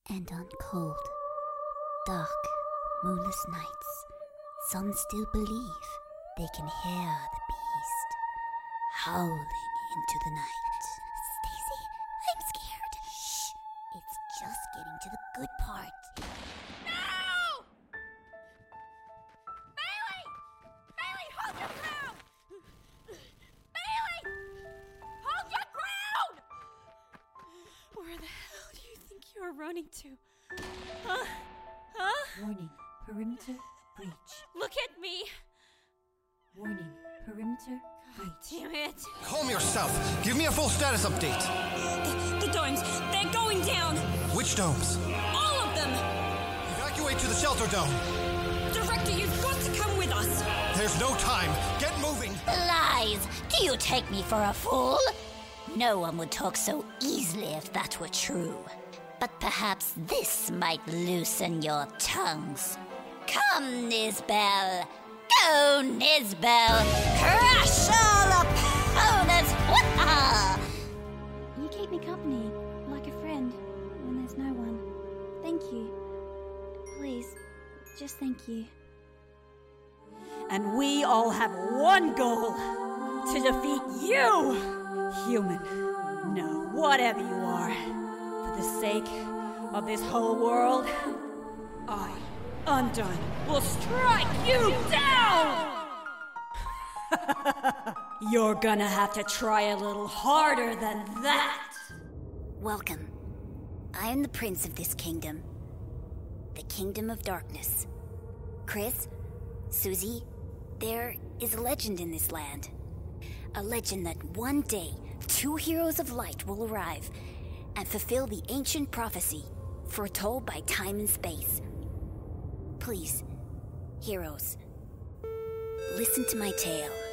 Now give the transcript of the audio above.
And on cold, dark, moonless nights, some still believe they can hear the beast howling into the night. Stacy, I'm scared. Shh, it's just getting to the good part. No! Bailey! Bailey, hold your ground! Bailey! Hold your ground! Where the hell do you think you're running to? Huh? Warning, perimeter breach. Look at me! Warning, perimeter breach. Damn it! Calm yourself. Give me a full status update. The domes, they're going down! Which domes? All of them! Evacuate to the shelter dome. Director, you've got to come with us! There's no time. Get moving. Lies! Do you take me for a fool? No one would talk so easily if that were true. But perhaps this might loosen your tongues. Come, Nisbel! Go, Nisbel! Crush all opponents! Wah! You keep me company, like a friend, when there's no one. Thank you. Please, just thank you. And we all have one goal: to defeat you, human. No, whatever you are. For the sake of this whole world, I, Undyne, will strike you down! You're gonna have to try a little harder than that! Welcome. I am the prince of this kingdom. The Kingdom of Darkness. Chris, Susie, there is a legend in this land. A legend that one day, 2 heroes of light will arrive and fulfill the ancient prophecy foretold by time and space. Please, heroes, listen to my tale.